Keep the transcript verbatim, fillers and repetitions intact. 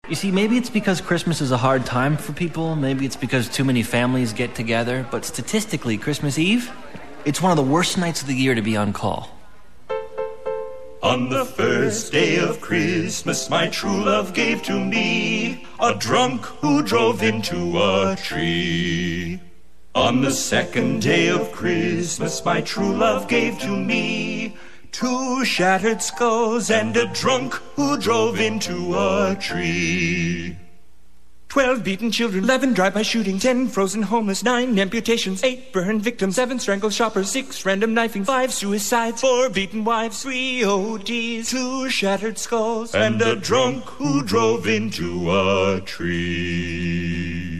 You see, maybe it's because Christmas is a hard time for people. Maybe it's because too many families get together. But statistically, Christmas Eve, it's one of the worst nights of the year to be on call. On the first day of Christmas, my true love gave to me a drunk who drove into a tree. On the second day of Christmas, my true love gave to me two shattered skulls and a drunk who drove into a tree. Twelve beaten children, eleven drive-by shooting, ten frozen homeless, nine amputations, eight burned victims, seven strangled shoppers, six random knifing, five suicides, four beaten wives, three O Ds, two shattered skulls, and a drunk who drove into a tree.